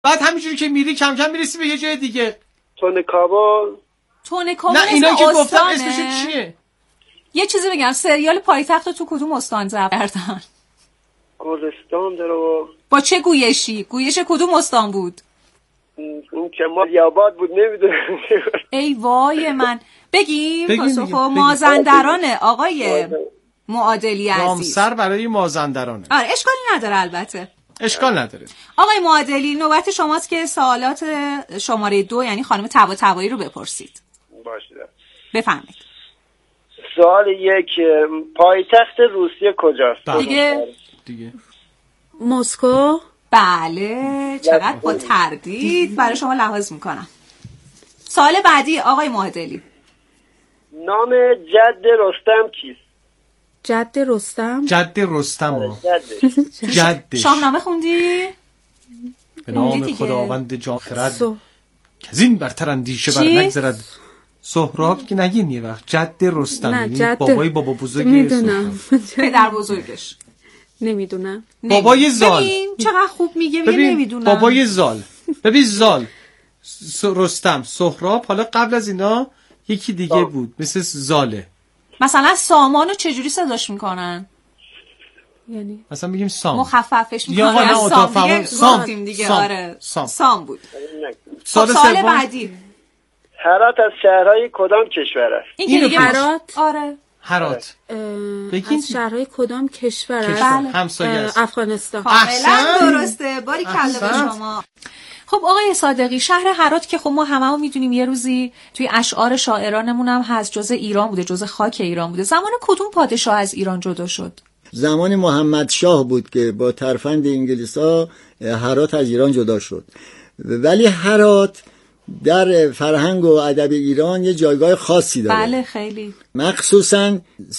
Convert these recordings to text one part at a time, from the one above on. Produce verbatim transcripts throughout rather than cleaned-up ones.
بعد همینجوری که میری کم کم میرسی به یه جای دیگه. تون کابل. تون کابل نه اینا که گفتم اسمش چیه؟ یه چیزی بگم، سریال پایتخت رو تو کدوم استان ضبط کردن؟ گلستان داره. با چه گویشی؟ گویش کدوم استان بود؟ اون که ما یاباد بود نمیدونم. ای وای من. بگیم پاسخ بگیم. مازندرانه آقای معادلی عزیز. رامسر برای مازندرانه. آره اشکالی نداره البته. اشکال نداره. آقای معادلی نوبت شماست که سوالات شماره دو یعنی خانم طباطبایی رو بپرسید. باشه. بفرمایید. سوال یک، پایتخت روسیه کجاست؟ دیگه دیگه مسکو. بله چقدر با تردید برای شما لحاظ میکنم. سوال بعدی آقای معادلی. نام جد رستم کیست؟ جد رستم؟ جد رستم ها. جدش. جدش. شاهنامه خوندی؟ به نام خداوند جان خرد که از این برتر اندیشه بر نگذرد. سهراب که نگین یه وقت جد رستم نه یعنی جد بابای بابا بزرگ میدونم. پدر بزرگش نمیدونم. بابای زال. ببین چقدر خوب میگه. میگه نمیدونم. بابای زال. ببین زال س... رستم سهراب، حالا قبل از اینا یکی دیگه آه. بود مثل زاله. مثلا سامانو چجوری صداش میکنن؟ یعنی مثلا میگیم سام، مخففش میکنن. یا نه سام دیگه سام دیگه سام. آره سام. سام بود. سال, خب سال بعدی. هرات از شهرهای کدام کشور است؟ این که دیگه هرات. آره هرات از شهرهای کدام کشور است؟ بله. همسایه است. افغانستان. کاملا درسته. باری کلا به شما. خب آقای صادقی، شهر هرات که خب ما هممون میدونیم یه روزی توی اشعار شاعرانمون هم هست جزء ایران بوده، جزء خاک ایران بوده. زمان کدوم پادشاه از ایران جدا شد؟ زمان محمد شاه بود که با ترفند انگلیسا هرات از ایران جدا شد. ولی هرات در فرهنگ و ادب ایران یه جایگاه خاصی داره. بله خیلی. مخصوصا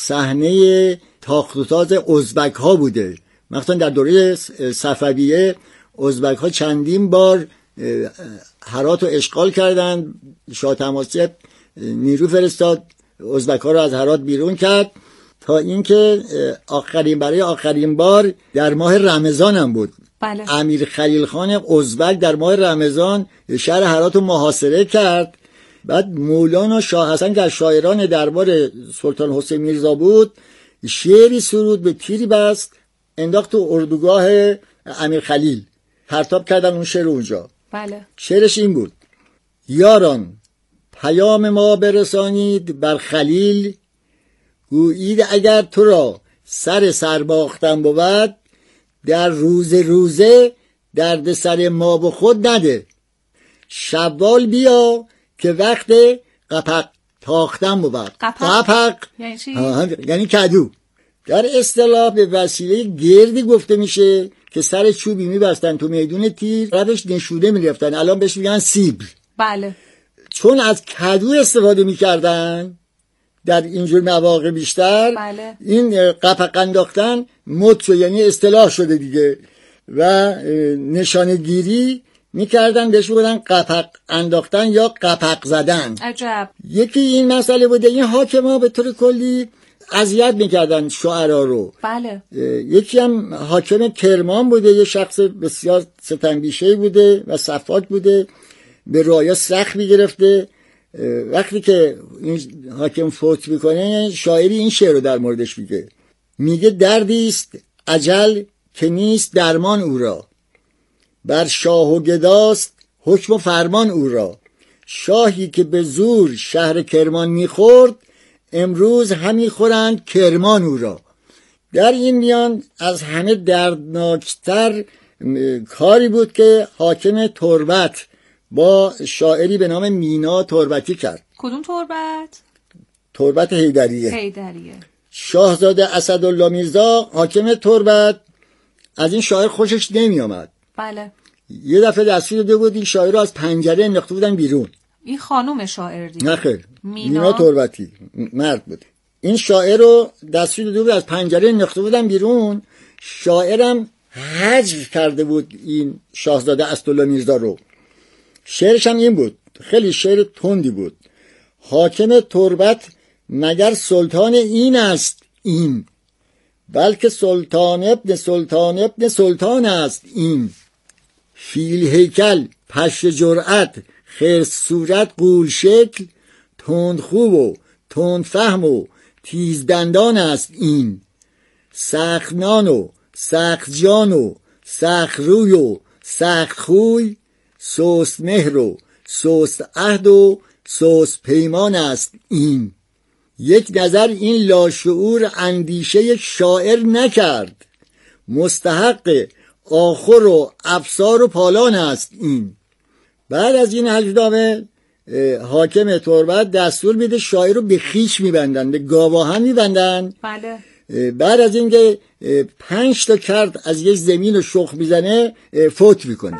صحنه تاخت و تاز ازبک ها بوده. مثلا در دوره صفویه ازبک ها چندین بار هرات رو اشغال کردن. شاه طهماسپ نیرو فرستاد ازبک ها رو از هرات بیرون کرد تا اینکه آخرین برای آخرین بار در ماه رمضان هم بود. بله. امیر خلیل خان ازبک در ماه رمضان شهر هرات رو محاصره کرد. بعد مولانا شاه حسن که از شاعران دربار سلطان حسین میرزا بود شعری سرود به تیری بست انداخت تو اردوگاه امیر خلیل، پرتاب کردن اون شعر اونجا. بله. شعرش این بود: یاران پیام ما برسانید بر خلیل، گویید اگر تو را سر سرباختن بود، در روز روزه درد سر ما به خود نده. شوال بیا که وقت قپق تاختن بود. قپق, قپق. یعنی چی؟ یعنی کدو. در اصطلاح به وسیله گردی گفته میشه که سر چوبی میبستن تو میدون تیر، روش نشوده میرفتن، الان بهش میگن سیبل. بله. چون از کدو استفاده میکردن در اینجور مواقع بیشتر، بله. این قپق انداختن مد شد، یعنی اصطلاح شده دیگه و نشانه گیری میکردن، بهش بودن قپق انداختن یا قپق زدن. عجب. یکی این مسئله بوده. این حاکما به طور کلی اذیت میکردن شعرا رو. بله. یکی هم حاکم کرمان بوده، یه شخص بسیار ستمبیشه‌ای بوده و صفاک بوده، به رعایا سخت میگرفته. وقتی که این حاکم فوت میکنه شاعری این شعر رو در موردش میگه، میگه دردی است اجل که نیست درمان او را، بر شاه و گداست حکم و فرمان او را. شاهی که به زور شهر کرمان میخورد، امروز همی خورند کرمان او را. در این میان از همه دردناکتر کاری بود که حاکم تربت با شاعری به نام مینا تربتی کرد. کدوم تربت؟ تربت حیدریه. حیدریه. شاهزاده اسدالله میرزا حاکم تربت از این شاعر خوشش نمی آمد. بله. یه دفعه دستور داده بود این شاعر رو از پنجره انداخته بودن بیرون. این خانم شاعر دیگه. نه خیر. مینا, مینا تربتی مرد بود. این شاعر رو دستور داده بود از پنجره انداخته بودن بیرون. شاعرم حجب کرده بود این شاهزاده اسدالله میرزا رو. شعرش هم این بود، خیلی شعر تندی بود: حاکم تربت مگر سلطان این است این، بلکه سلطان ابن سلطان ابن سلطان است این. فیل هیکل، پشت جرأت، خرس صورت، غول شکل، تند خوب و تند فهم و تیز دندان است این. سخت نان و سخت جان و سخت روی و سخت خوی، سست مهر و سست عهد و سست پیمان است این. یک نظر این لاشعور اندیشه شاعر نکرد، مستحق آخر و افسار و پالان است این. بعد از این حکمنامه حاکم تربت دستور میده شاعر رو به خیش میبندن، به گاواهن میبندن. بله. بعد از اینکه پنج تا کرد از یک زمین رو شخ میزنه فوت میکنه.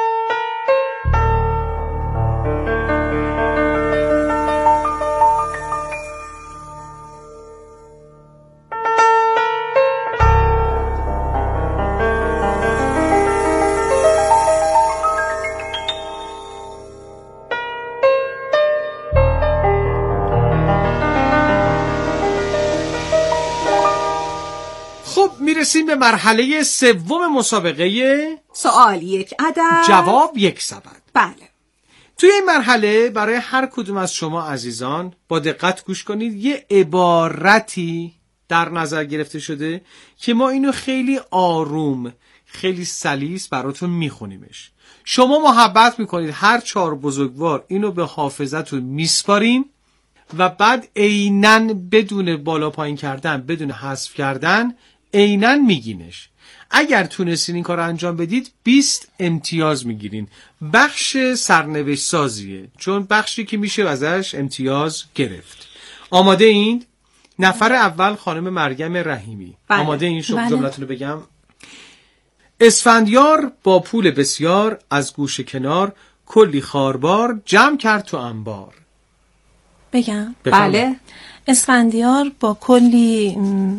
میرسیم به مرحله سوم مسابقه. سوال یک عدد، جواب یک سبد. بله. توی این مرحله برای هر کدوم از شما عزیزان با دقت گوش کنید، یه عبارتی در نظر گرفته شده که ما اینو خیلی آروم، خیلی سلیس براتون میخونیمش. شما محبت میکنید هر چهار بزرگوار اینو به حافظتون میسپارین و بعد عیناً بدون بالا پایین کردن، بدون حذف کردن، عیناً میگینش. اگر تونستین این کار رو انجام بدید بیست امتیاز میگیرین. بخش سرنوشت سازیه، چون بخشی که میشه ازش امتیاز گرفت. آماده این؟ نفر اول خانم مریم رحیمی. بله. آماده این؟ شما بله. جملتون رو بگم. اسفندیار با پول بسیار از گوش کنار کلی خاربار جمع کرد تو انبار. بگم؟ بفرمایید. بله. اسفندیار با کلی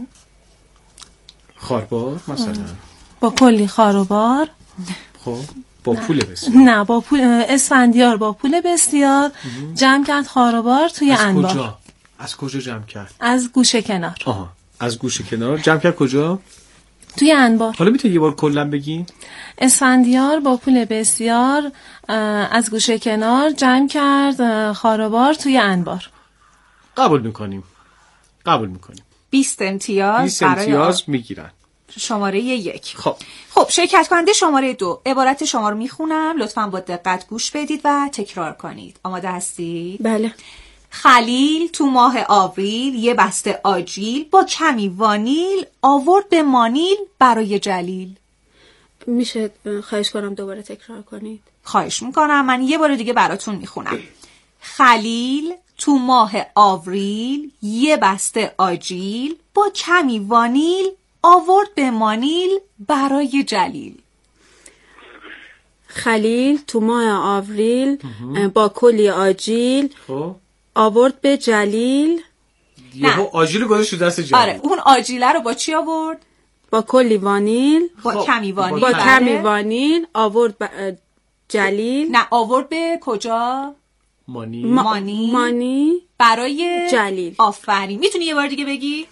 خاربار مثلا با کلی خاروبار، خب با پول بسیار، نه با پول، اسفندیار با پول بسیار جمع کرد خاروبار توی از انبار. کجا؟ از کجا جمع کرد؟ از گوشه کنار. آها، از گوشه کنار جمع کرد کجا؟ توی انبار. حالا میتونی یه بار کلا بگی؟ اسفندیار با پول بسیار از گوشه کنار جمع کرد خاروبار توی انبار. قبول میکنیم. قبول میکنیم. بیست امتیاز. بیست امتیاز میگیرن. شماره یک. خب خب شرکت کننده شماره دو، عبارت شما رو میخونم، لطفاً با دقت گوش بدید و تکرار کنید. آماده هستید؟ بله. خلیل تو ماه آوریل یه بسته آجیل با کمی وانیل آورد به مانیل برای جلیل. میشه خواهش کنم دوباره تکرار کنید؟ خواهش میکنم، من یه بار دیگه براتون میخونم. خلیل تو ماه آوریل یه بسته آجیل با کمی وانیل آورد به مانیل برای جلیل. خلیل تو ماه آوریل با کلی آجیل خب آورد به جلیل. یهو آجیل گذاشت تو دست جلیل. آره، اون آجیله رو با چی آورد؟ با کلی وانیل. با خب. کمی وانیل. با بله. کمی وانیل آورد به جلیل. نه، آورد به کجا؟ مانی. ما... مانی. مانی برای جلیل. آفرین. میتونی یه بار دیگه بگی؟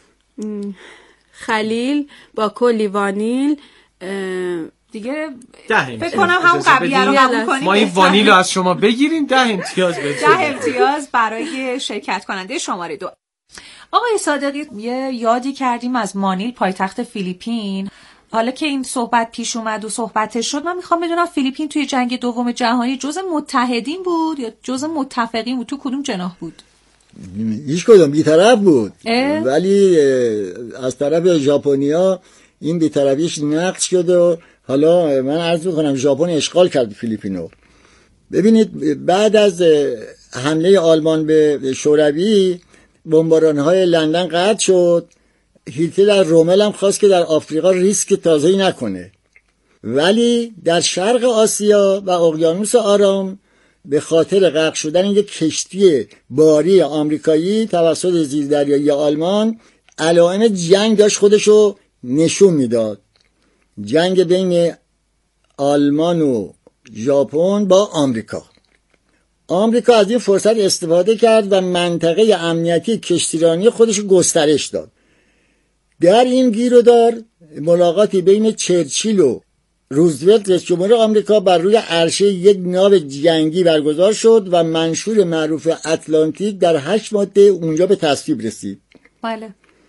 خلیل با کلی وانیل دیگه ده فکر کنم همون قبلیه رو قبول کنیم. ما این وانیل رو از شما بگیریم، ده امتیاز بدید. ده امتیاز برای شرکت کننده شماره دو. آقای صادقی، یه یادی کردیم از مانیل، پایتخت فیلیپین. حالا که این صحبت پیش اومد و صحبتش شد، من میخوام بدونم فیلیپین توی جنگ دوم جهانی جزء متحدین بود یا جزء متفقین بود؟ تو کدوم جناح بود؟ هیچ کدوم بی‌طرف بود. اه؟ ولی از طرف ژاپنیا این بی‌طرفیش نقض شد و حالا من عرض میکنم ژاپن اشغال کرد فیلیپینو. ببینید بعد از حمله آلمان به شوروی بمباران‌های لندن قطع شد. هیتلر در رومل هم خواست که در آفریقا ریسک تازه‌ای نکنه، ولی در شرق آسیا و اقیانوس آرام به خاطر غرق شدن یک کشتی باری آمریکایی توسط زیردریایی آلمان علائم جنگ داشت خودشو نشون میداد. جنگ بین آلمان و ژاپن با آمریکا. آمریکا از این فرصت استفاده کرد و منطقه امنیتی کشتیرانی خودش گسترش داد. در این گیر و دار ملاقاتی بین چرچیل و روزولت رئیس جمهور آمریکا بر روی عرشه یک ناو جنگی برگزار شد و منشور معروف اتلانتیک در هشت ماده اونجا به تصویب رسید. بله.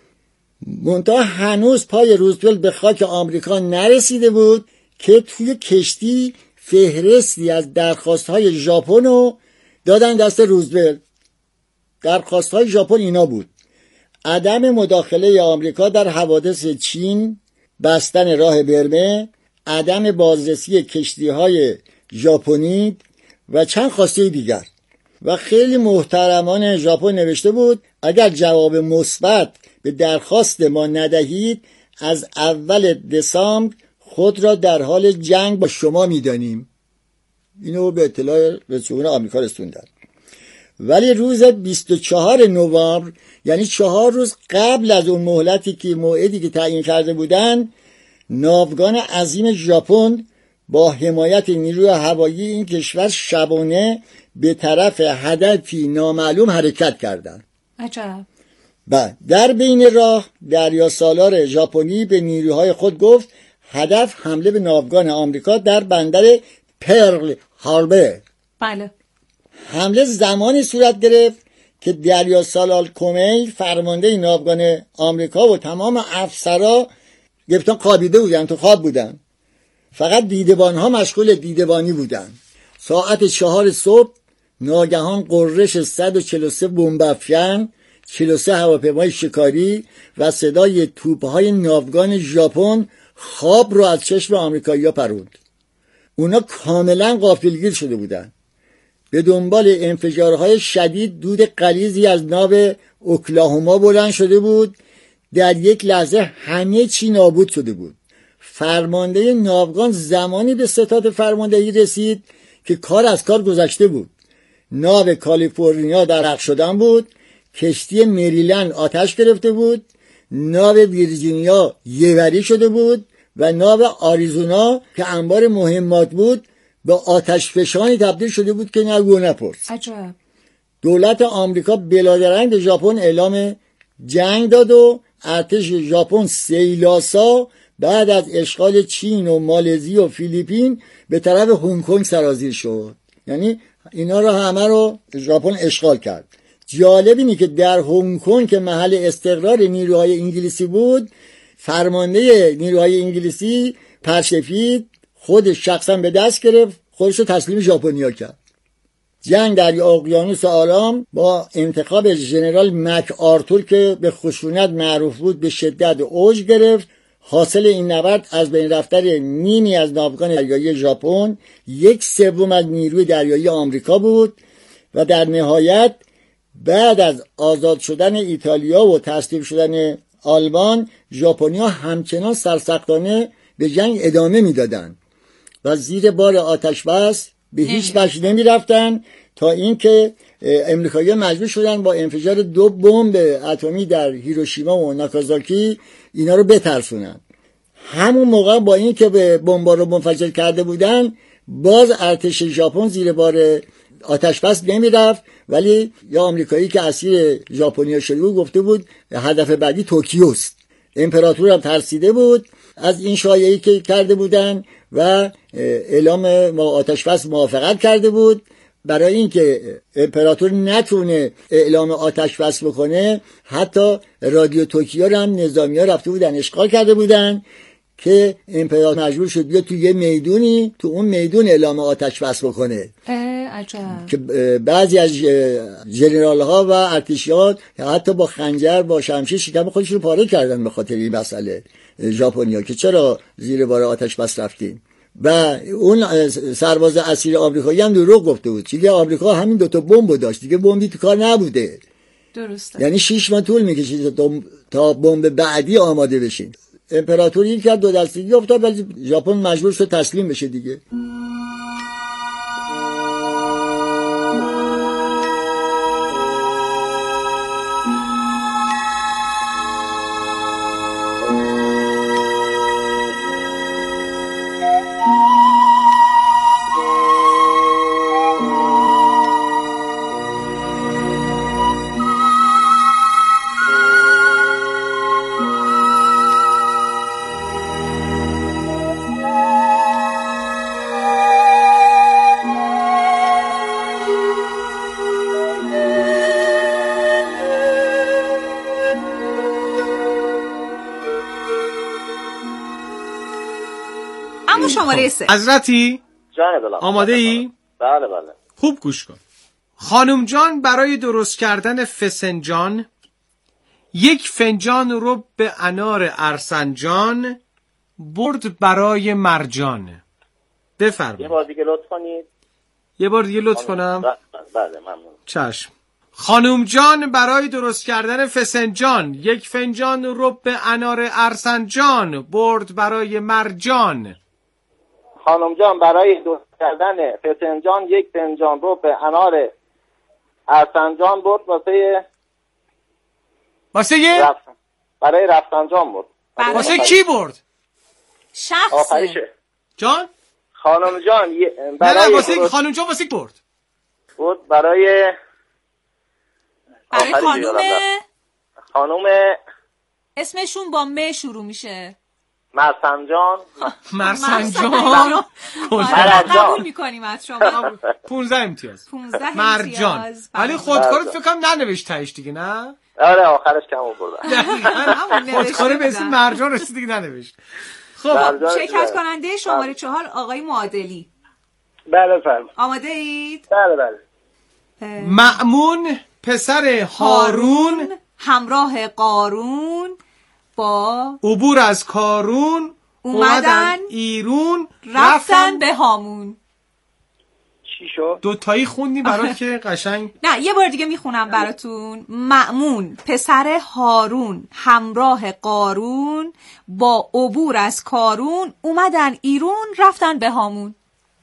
منتها هنوز پای روزولت به خاک آمریکا نرسیده بود که توی کشتی فهرستی از درخواست‌های ژاپن رو دادن دست روزولت. درخواست‌های ژاپن اینا بود: عدم مداخله آمریکا در حوادث چین، بستن راه برمه، عدم بازرسی کشتی‌های ژاپنی و چند خواسته دیگر. و خیلی محترمانه ژاپن نوشته بود اگر جواب مثبت به درخواست ما ندهید از اول دسامبر خود را در حال جنگ با شما می‌دانیم. اینو به اطلاع رئیس جمهور آمریکا رسوندن. ولی روز بیست و چهارم نوامبر، یعنی چهار روز قبل از اون مهلتی که موعدی که تعیین کرده بودن، ناوگان عظیم ژاپن با حمایت نیروی هوایی این کشور شبانه به طرف هدفی نامعلوم حرکت کردند. عجب. بعد در بین راه دریا سالار ژاپنی به نیروهای خود گفت هدف حمله به ناوگان آمریکا در بندر پرل هاربر. بله. حمله زمانی صورت گرفت که دریا سالار کومی فرمانده ناوگان آمریکا و تمام افسرا گفتن خوابیده بودن، تو خواب بودن. فقط دیدبان ها مشغول دیدبانی بودن. ساعت چهار صبح ناگهان قررش صد و چهل و سه بمب افکن، چهل و سه هواپیمای شکاری و صدای توپ‌های ناوگان ژاپن خواب رو از چشم آمریکایی‌ها پروند. اونا کاملا غافلگیر شده بودن. به دنبال انفجارهای شدید دود غلیظی از ناو اوکلاهوما بلند شده بود. در یک لحظه همه چی نابود شده بود. فرمانده ناوگان زمانی به ستاد فرماندهی رسید که کار از کار گذشته بود. ناو کالیفرنیا در غرق شدن بود، کشتی مریلند آتش گرفته بود، ناو ویرجینیا یهوری شده بود و ناو آریزونا که انبار مهمات بود به آتش فشانی تبدیل شده بود که نگو نپرس. عجب. دولت آمریکا بلادرنگ به ژاپن اعلام جنگ داد و ارتش ژاپن سیلاسا بعد از اشغال چین و مالزی و فیلیپین به طرف هنگ کنگ سرازیر شد. یعنی اینا رو همه رو ژاپن اشغال کرد. جالب اینه که در هنگ کنگ که محل استقرار نیروهای انگلیسی بود، فرمانده نیروهای انگلیسی پرسفید خودش شخصا به دست گرفت، خودش رو تسلیم ژاپنیا کرد. جنگ در اقیانوس آرام با انتخاب ژنرال مک آرتور که به خشونت معروف بود به شدت اوج گرفت. حاصل این نبرد از بین رفتن نیمی از ناوگان دریایی ژاپن، یک سوم از نیروی دریایی آمریکا بود و در نهایت بعد از آزاد شدن ایتالیا و تسلیم شدن آلمان، ژاپنی‌ها همچنان سرسختانه به جنگ ادامه میدادند و زیر بار آتش بس به هیچ وجه نمی رفتن تا اینکه امریکایی‌ها مجبور شدن با انفجار دو بمب اتمی در هیروشیما و ناکازاکی اینا رو بترسونن. همون موقع با این که به بمبا رو منفجر کرده بودن، باز ارتش ژاپن زیر بار آتش بس نمی رفت، ولی یا آمریکایی که اسیر ژاپنیا شده بود گفته بود هدف بعدی توکیوست. امپراتور هم ترسیده بود از این شایعه‌ای که کرده بودن و اعلام ما آتش بس موافقت کرده بود. برای اینکه امپراتور نتونه اعلام آتش بس بکنه، حتی رادیو توکیو رو هم نظامی‌ها رفته بودن اشغال کرده بودن که امپراتور مجبور شد بیاد تو یه میدونی، تو اون میدون اعلام آتش بس بکنه. عجب. که بعضی از ژنرال ها و ارتشیات حتی با خنجر با شمشیر شکم خودشون پاره کردن به خاطر این مسئله ژاپنیا که چرا زیر بار آتش بس رفتین. و اون سرباز اسیر آمریکایی هم دروغ گفته بود، چون آمریکا همین دوتا بمب داشت، دیگه بمبی تو کار نبوده. درسته. یعنی شش ماه طول میکشید تا بمب بعدی آماده بشین. امپراتور این کرد دو دستگی افتاد، ولی ژاپن مجبور شد تسلیم بشه دیگه. شماره سه. حضرتی جان دلم. آماده ای؟ بله بله. خوب گوش کن. خانم جان برای درست کردن فسنجان یک فنجان رو به انار ارسنجان برد برای مرجان. بفرمایید. یه بار دیگه لطف کنید. یه بار دیگه لطف کنم. بله ممنون. چشم. خانم جان برای درست کردن فسنجان یک فنجان رو به انار ارسنجان برد برای مرجان. خانم جان برای درست کردن فسنجان یک فنجان رو به انار ارسنجان برد واسه واسه یه؟ رفتن. برای رفتنجان برد. واسه کی برد؟ شخص. آخریشه. جان؟ خانم جان برای نه نه واسه درست... خانم جان واسه برد. بود برای برای خانوم خانوم اسمشون با م شروع میشه. مرسنجان. مرسنجان. قبول میکنیم از شما. پونزده امتیاز. پونزده مرجان. ولی خودکارت فکر کنم ننوشت تهش دیگه نه؟ آره آخرش کم آوردن. خودکار به اسم مرجان رسید دیگه ننوشت. خب شرکت کننده شماره چهار آقای معادلی. بله فرم. آماده اید؟ بله بله. مأمون پسر هارون همراه قارون با عبور از کارون اومدن ایرون رفتن به هامون. چی شد؟ دوتایی خوندی برات که قشنگ. نه یه بار دیگه میخونم براتون. مأمون پسر هارون همراه قارون با عبور از کارون اومدن ایرون رفتن به هامون.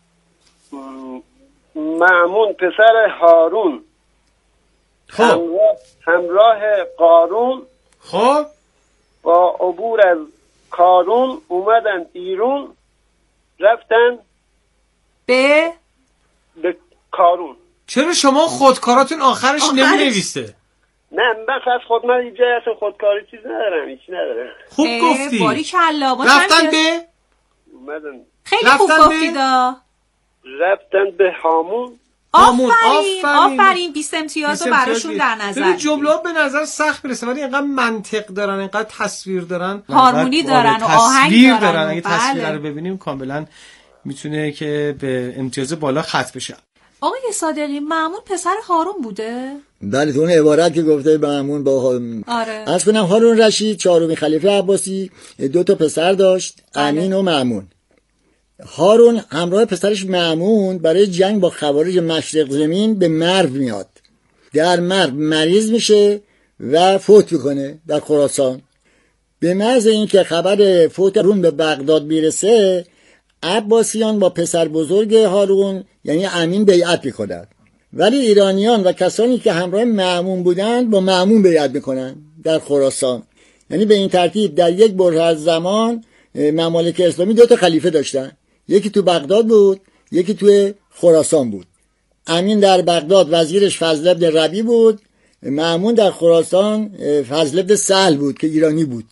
مأمون پسر هارون خب همراه, همراه قارون خب با عبور از کارون اومدن ایرون رفتن به به کارون. چرا شما خودکاراتون آخرش, آخرش... نمی نویسه؟ نه من از خود من اینجا اصلا خودکاری چیز ندارم هیچی ندارم. خوب گفتی. باریکلا. رفتن به اومدن خیلی خوب گفتید. رفتن به هامون. آفرین آفرین, آفرین. بیست امتیاز رو براشون در نظر. جمله ها به نظر سخت برسه ولی اینقدر منطق دارن، اینقدر تصویر دارن، هارمونی دارن و آهنگ دارن. دارن. اگه تصویر رو ببینیم کاملا میتونه که به امتیاز بالا ختم بشه. آقای صادقی مأمون پسر هارون بوده؟ بله تو اون عبارت که گفته مأمون با هارون. آره. از کنم هارون رشید چهارمین خلیفه عباسی دو تا پسر داشت، امین و مأمون. هارون همراه پسرش مأمون برای جنگ با خوارج مشرق زمین به مرو میاد. در مرو مریض میشه و فوت میکنه در خراسان. به محض اینکه خبر فوت هارون به بغداد میرسه عباسیان با پسر بزرگ هارون یعنی امین بیعت میکنند، ولی ایرانیان و کسانی که همراه مأمون بودند با مأمون بیعت میکنند در خراسان. یعنی به این ترتیب در یک بره از زمان ممالک اسلامی دو تا خلیفه داشتن، یکی تو بغداد بود یکی تو خراسان بود. امین در بغداد وزیرش فضل بن ربیع بود، مأمون در خراسان فضل بن سهل بود که ایرانی بود.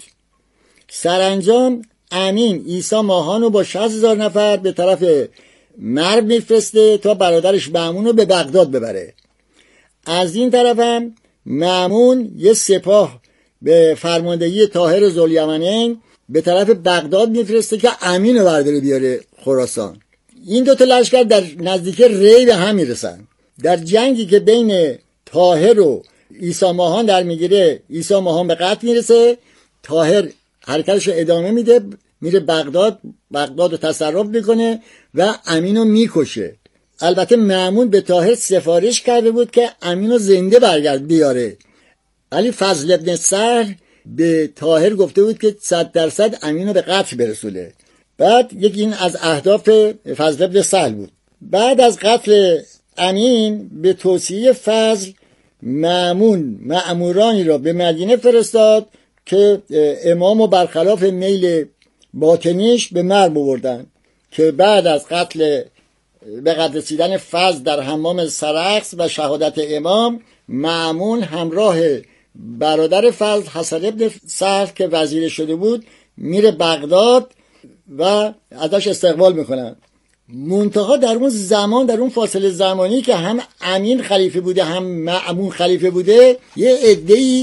سرانجام امین عیسی ماهان رو با شصت هزار نفر به طرف مرو میفرسته تا برادرش مأمون رو به بغداد ببره. از این طرف هم مأمون یه سپاه به فرماندهی طاهر ذوالیمنین به طرف بغداد میفرسته که امین رو برداره بیاره خراسان. این دو تا لشکر در نزدیک ری به هم میرسن. در جنگی که بین طاهر و عیسی ماهان در میگیره عیسی ماهان به قتل میرسه، طاهر حرکتش رو ادامه میده میره بغداد، بغداد رو تصرف میکنه و امین رو میکشه. البته مأمون به طاهر سفارش کرده بود که امین رو زنده برگرد بیاره، ولی فضل بن سهل به طاهر گفته بود که صد درصد امین رو به قتل برسوله. بعد یکی این از اهداف فضل بن سهل بود. بعد از قتل امین به توصیه فضل مأمون مأمورانی را به مدینه فرستاد که امامو برخلاف میل باطنیش به مرو بردن که بعد از قتل به قتل رسیدن فضل در حمام سرخس و شهادت امام، مأمون همراه برادر فضل حسن بن سهل که وزیر شده بود میره بغداد و ازش استقبال میکنن. منتها در اون زمان، در اون فاصله زمانی که هم امین خلیفه بوده هم مأمون خلیفه بوده، یه عده‌ای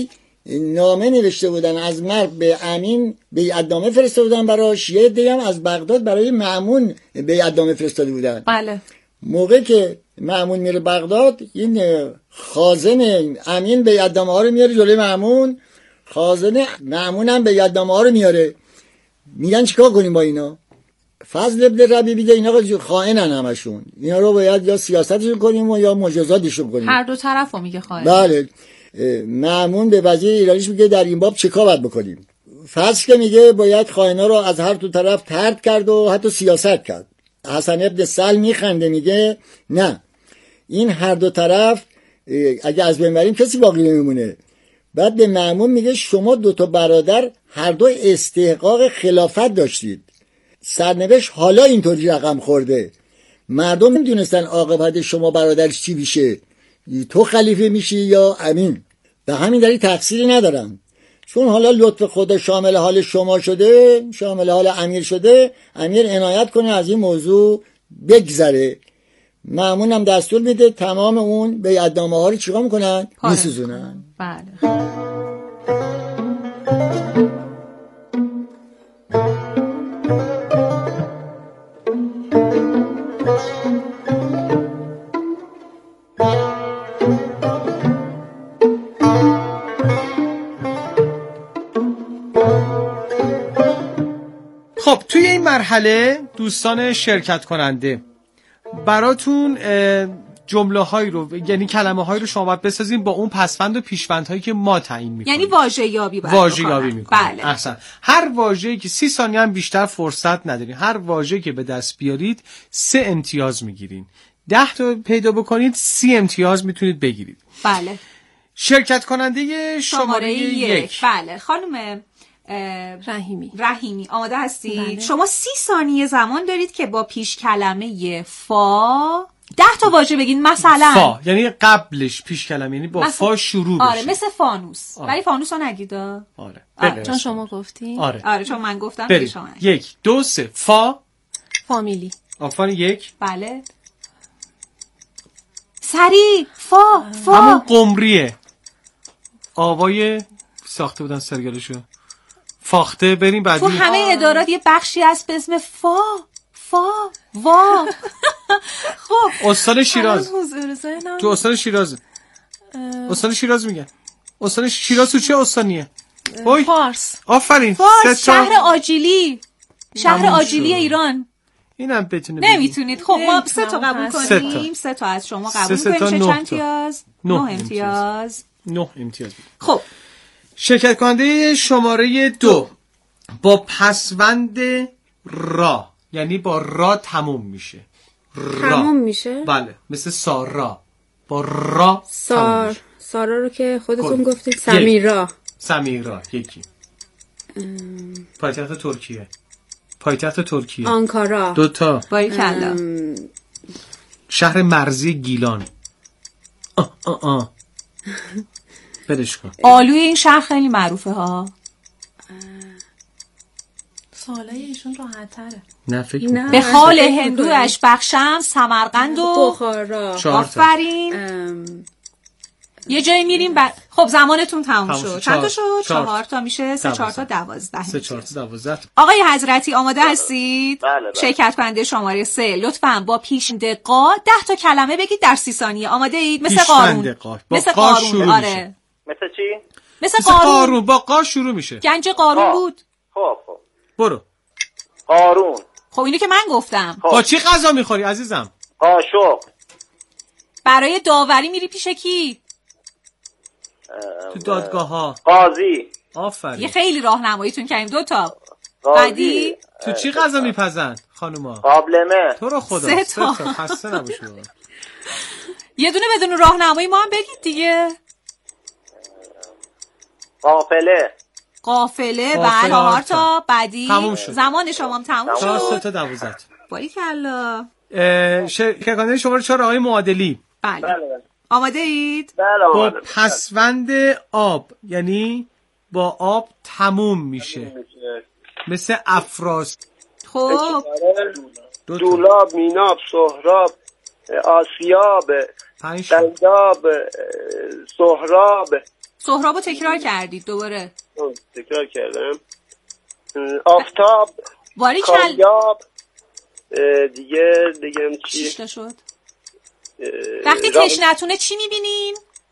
نامه نوشته بودن از مرگ به امین بیعتنامه فرستاده بودن براش، یه عده هم از بغداد برای مأمون بیعتنامه فرستاده بودن. بله. موقع که مأمون میره بغداد، این خازن امین بیعتنامه ها رو میاره جلوی مأمون، خازن مأمون هم بیعتنامه ها رو میاره. میگن چیکار کنیم با اینا؟ فضل ابن ربیع میگه اینا خائنن همشون، اینا رو باید یا سیاستشون کنیم و یا مجازاتشون کنیم. هر دو طرفو میگه خائن. بله. مأمون به وزیر ایرانیش میگه در این باب چه کار باید بکنیم؟ فضل که میگه باید خائنا رو از هر دو طرف طرد کرد و حتی سیاست کرد. حسن ابن سهل میخنده میگه نه، این هر دو طرف اگه از بین بریم کسی باقی نمیمونه. بعد به مأمون میگه شما دو تا برادر هر دو استحقاق خلافت داشتید، سرنوشت حالا اینطوری رقم خورده، مردم نمیدونستن عاقبت شما برادرش چی میشه، تو خلیفه میشی یا امین. به همین دلیل تقصیری ندارم، چون حالا لطف خدا شامل حال شما شده، شامل حال امیر شده، امیر عنایت کنه از این موضوع بگذره. مأمون هم دستور میده تمام اون بیعتنامه ها رو چیکار میکنن؟ میسوزونن. بله. خب توی این مرحله دوستان شرکت کننده براتون جمله هایی رو، یعنی کلمه هایی رو شما باید بسازین با اون پسوند و پیشوند هایی که ما تعیین میکنیم. یعنی واژه یابی باید واژه یابی میکنیم. بله. احسن. هر واژه‌ای که سی ثانیه هم بیشتر فرصت ندارین، هر واژه‌ای که به دست بیارید سه امتیاز میگیرین. ده تا پیدا بکنید سی امتیاز میتونید بگیرید. بله. شرکت کننده شماره یک. یک. بله. خانم رحیمی رحیمی آماده هستید؟ بله. شما سی ثانیه زمان دارید که با پیش کلمه فا ده تا واژه بگین. مثلا فا یعنی قبلش پیش کلمه، یعنی با مثل... فا شروع بشه. آره مثل فانوس. ولی فانوس رو نگیدا. آره. آره. چون شما گفتین. آره. آره چون من گفتم که شما نگید. یک دو سه. فا فامیلی. آفرین. یک. بله. سری فا فا همون قمریه. آوای ساخته بودن سریالشو فاخته. بریم بعدی. تو همه آه. ادارات یه بخشی هست به اسم فا فا وا. خب استان شیراز. تو استان شیراز. استان شیراز میگن. استان شیراز تو چه استانیه؟ فارس. آفرین. فارس. شهر آجیلی. شهر آجیلی ایران. اینم بتونه نمیتونید. خب ما سه تا قبول کنیم. سه تا از شما قبول کنیم. چه چند امتیاز؟ نه امتیاز. نه امتیاز. خب شرکت کننده شماره دو با پسوند را، یعنی با را تموم میشه. را. تموم میشه؟ بله، مثل سارا با را سار سارا رو که خودتون گفتید. سمیرا. سمیرا. یکی. ام... پایتخت ترکیه. پایتخت ترکیه. آنکارا. دوتا. باریکلا. ام... شهر مرزی گیلان. آه آه آه. بدش کن. آلوی این شهر خیلی معروفه ها. سوالای ایشون راحت تره. نه فکر به خال هندوش بخشم سمرقند و بخارا. آفرین. ام... یه جایی میریم ب... خب زمانتون تموم شد. چند تا شد؟ چهار تا میشه. سه چهار تا دوازده. سه چهار تا دوازده. آقای حضرتی آماده هستید؟ بله بله. شرکت کننده شماره سه لطفاً با پیشنده قا ده تا کلمه بگید در سی ثانیه. آماده اید؟ مثل قارون. مثل قارون. آره. مثل چی؟ مثل قارون. قارون با قا شروع میشه. گنج قارون بود. خب خب. برو. قارون. خب اینو که من گفتم. با چی غذا میخوری عزیزم؟ قاشق. برای داوری میری پیش کی؟ تو دادگاه ها. قاضی. آفرین. یه خیلی راهنماییتون کردیم. دو تا. بعدی تو چی غذا میپزن خانوما؟ قابلمه. تو رو خدا. سه تا. خسته نباشی. یه دونه بدون راهنمایی ما هم بگید دیگه. قافله. قافله. بعد چهار تا. بعدی تموم شد. زمان شما هم تموم شد. سه تا دوازده. باریکلا. شرکت کننده شماره چهار آقای معادلی. بله. بله. آماده اید؟ بله. با پسوند آب، یعنی با آب تموم میشه. مثل افراس. خب دولاب، میناب، سهراب، آسیاب، دلداب، سهراب، سهرابو تکرار کردید دوباره. تکرار کردم. آفتاب، باریکل. کامیاب، دیگه دیگه چی؟ چی شد؟ وقتی تشنتونه چی میبینین؟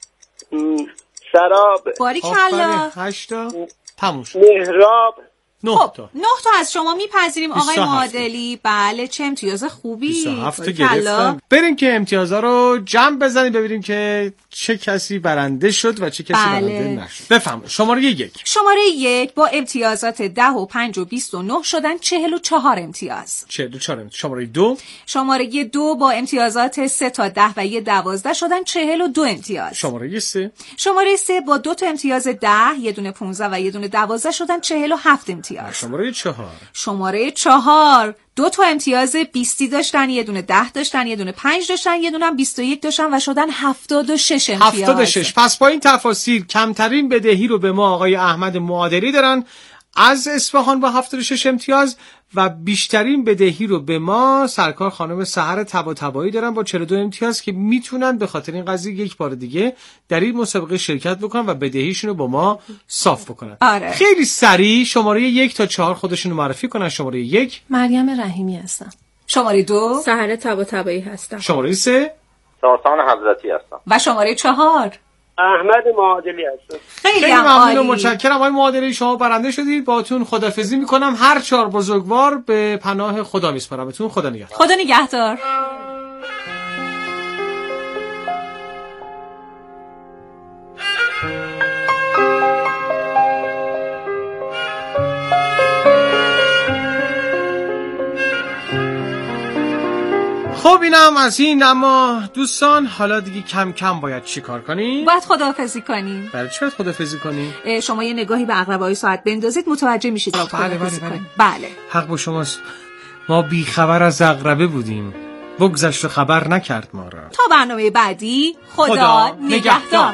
سراب. باریکلا. هشتا تموم شد. محراب. نه تا. نه تا از شما میپذیریم آقای معادلی. بله چه امتیاز خوبی. بیست و هفت گرفتم. بریم که امتیازها رو جمع بزنیم ببینیم که چه کسی برنده شد و چه کسی بله. برنده نشد. بفرمایید. شماره یک. شماره یک با امتیازات ده و پنج و بیست و نه شدن چهل و چهار امتیاز. چهل و چهار امتیاز. شماره دو. شماره دو با امتیازات سه تا ده و یه دوازده شدن چهل و دو امتیاز. شماره سه. شماره سه با دو تا امتیاز ده، یه دونه پونزده و یه دونه دوازده شدن چهل و هفت امتیاز. شماره چهار. شماره چهار دو تا امتیاز بیستی داشتن، یه دونه ده داشتن، یه دونه پنج داشتن، یه دونه هم بیست و یک داشتن و شدن هفتاد و شش امتیاز. هفتاد و شش. پس با این تفاصیل کمترین بدهی رو به ما آقای احمد معادلی دارن از اصفهان با هفتاد و شش امتیاز و بیشترین بدهی رو به ما سرکار خانم سحر طباطبایی دارن با چهل و دو امتیاز که میتونن به خاطر این قضیه یک بار دیگه در این مسابقه شرکت بکنن و بدهیشون رو با ما صاف بکنن. آره. خیلی سریع شماره یک تا چهار خودشون رو معرفی کنن. شماره یک مریم رحیمی هستم. شماره دو سحر طباطبایی هستم. شماره سه ساسان حضرتی هستم. و شماره چهار احمد معادلی هستم. خیلی, خیلی ممنون ممنون و متشکرم آقای معادلی، شما برنده شدید. باهاتون خداحافظی میکنم. هر چهار بزرگوار به پناه خدا میسپارمتون. خدا نگهدار. خدا نگهدار. خب اینم از این. اما دوستان حالا دیگه کم کم باید چی کار کنیم؟ باید خداحافظی کنیم. برای چی باید خداحافظی کنیم؟ شما یه نگاهی به عقربه‌های ساعت بندازید متوجه میشید. بله بله بله. بله. حق با شماست. ما بیخبر از عقربه بودیم، بگذشت و خبر نکرد ما را. تا برنامه بعدی خدا, خدا نگهدار, نگهدار.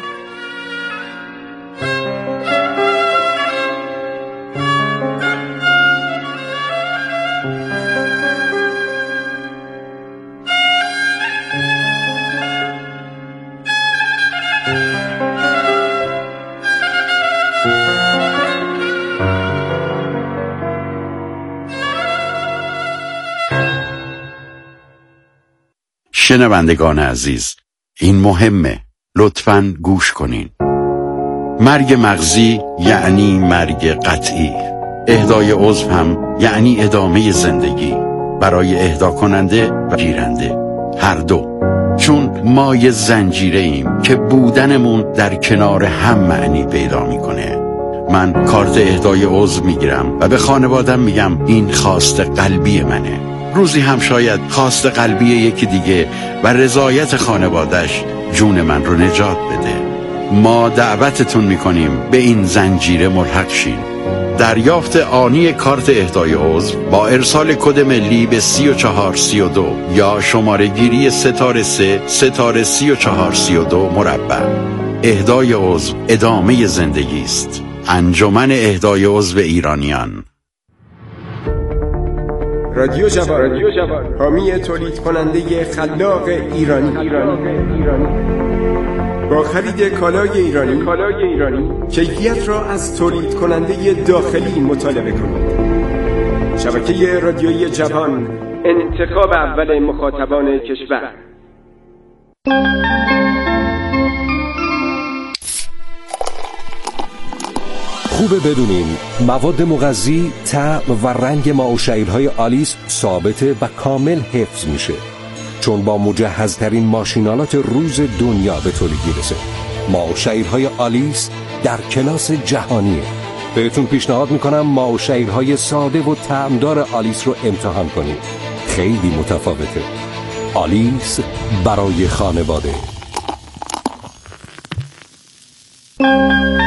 شنوندگان عزیز، این مهمه، لطفاً گوش کنین. مرگ مغزی یعنی مرگ قطعی. اهدای عضو هم یعنی ادامه زندگی برای اهدا کننده و گیرنده، هر دو. چون ما یه زنجیره ایم که بودنمون در کنار هم معنی پیدا میکنه. من کارت اهدای عضو میگیرم و به خانوادم میگم این خواست قلبی منه. روزی هم شاید خواست قلبی یکی دیگه و رضایت خانوادش جون من رو نجات بده. ما دعوتتون میکنیم به این زنجیره ملحق شین. دریافت آنی کارت اهدای عضو با ارسال کد ملی به سی و چهار سی و دو یا شماره گیری ستاره سه ستاره سی و چهار سی و دو مربع. اهدای عضو ادامه زندگی است. انجمن اهدای عضو ایرانیان. رادیو جوان، حامی تولید کننده خلاق ایرانی. با خرید کالای ایرانی، کالای ایرانی کیفیت را از تولید کننده داخلی مطالبه کنید. شبکه رادیویی جوان، انتخاب اول مخاطبان کشور. خوبه بدونین مواد مغذی، طعم و رنگ ماهوشهیرهای آلیس ثابته و کامل حفظ میشه، چون با مجهزترین ماشینالات روز دنیا به تولید میرسه. ماهوشهیرهای آلیس در کلاس جهانیه. بهتون پیشنهاد میکنم ماهوشهیرهای ساده و طعمدار آلیس رو امتحان کنید. خیلی متفاوته. آلیس برای خانواده.